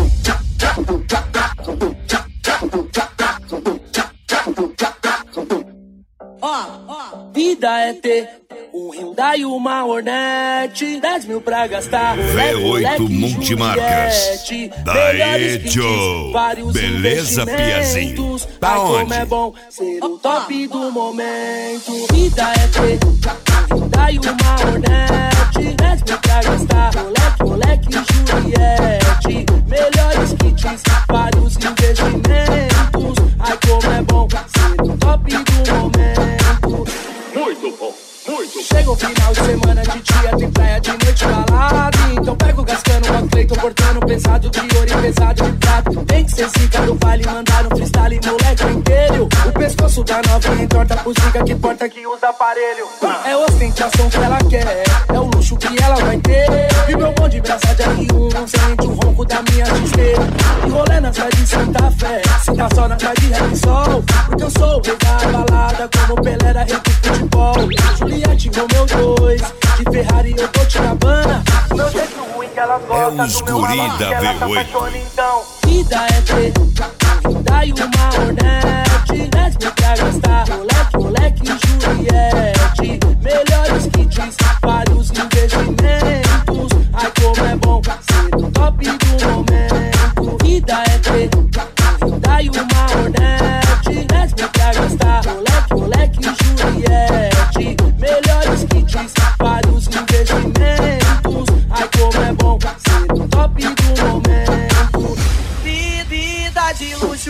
Vida é ter um Hyundai e uma Hornet, 10 mil pra gastar. V8 multimarcas. Daí, Joe. Beleza, Piazinho? Tá onde? Como é bom ser o top do momento. Vida é ter um Hyundai e uma Hornet, 10 mil pra gastar. Moleque, Juliette. Melhores kits, vários investimentos. Ai, como é bom ser o top do momento. Muito bom. Chega o final de semana, de dia tem praia, de noite balada. Então pego gascando uma Cleiton, cortando pesado de ouro e pesado de prata. Tem que ser zica do vale, mandar no freestyle, moleque inteiro. O pescoço da novinha entorta pro zica que porta que usa aparelho. É ostentação que ela quer, é o luxo que ela vai ter. Vi meu bonde braçar de R1, não sente o ronco da minha XT. Enrolé nas praias de Santa Fé, se tá só na praia de rap sol. Porque eu sou o rei da balada, como Pelé era rei do futebol. Juliette com meu dois, de Ferrari eu tô te cabana. O meu jeito ruim que ela gosta, os do meu guri amor da que ela tá V8. apaixona então. Vida é ter um Hyundai e uma Hornet, 10 mil pra gastar. Moleque, Juliette. Melhores kits, vários investimentos. Ai, como é bom ser o top do momento. Vida é ter um Hyundai e uma Hornet, 10 mil pra gastar. Moleque, Juliette. Melhores kits, vários investimentos. Ai, como é bom ser o top do momento. Vida de luxo,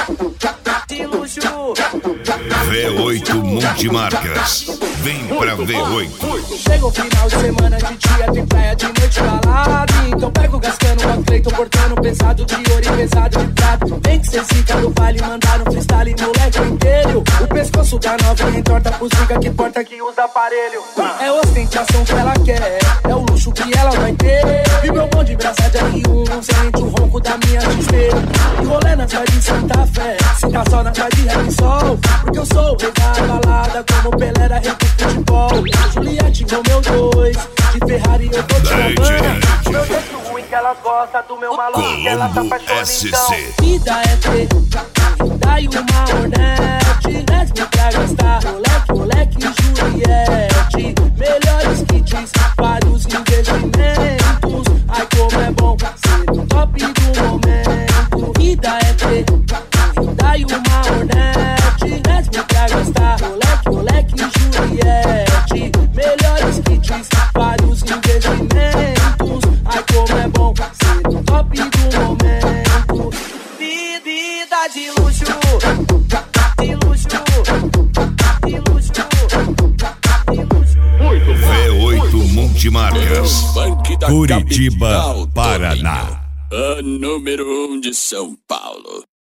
de luxo. V8 multimarcas. Vem pra V8. Chega o final de semana, de dia tem praia, de noite balada. Então pego gascando uma Cleiton, cortando pesado de ouro e pesado de prata. Tem que ser zica do vale, mandar no freestyle, moleque inteiro. O pescoço da novinha entorta pro zica que porta que usa aparelho. É ostentação que ela quer, é o luxo que ela vai ter. Vi meu bonde braçar de R1, não sente o ronco da minha XT. Enrolé nas praias de Santa Fé, se tá só na praia de rap sol. Porque eu sou o rei da balada, como Pelé era rei do futebol. Juliette com meu dois, de Ferrari eu tô te cabana. O meu jeito ruim que ela gosta, do meu maluco que ela tá Colombo apaixonada SC. então. Vida é ter um Hyundai e uma Hornet, 10 mil pra gastar. Moleque, Juliette. Melhores kits, vários investimentos. Ai, como é bom ser o top do momento. Vida é ter um Hyundai e uma Hornet, 10 mil pra gastar. Moleque, Juliette. Melhores kits, vários investimentos. Ai, como é bom ser o top do momento. Vida de luxo, de luxo, de luxo, de luxo. V8 multimarcas. Funk da Curitiba, capital, Paraná. Toninho. A número 1 de São Paulo.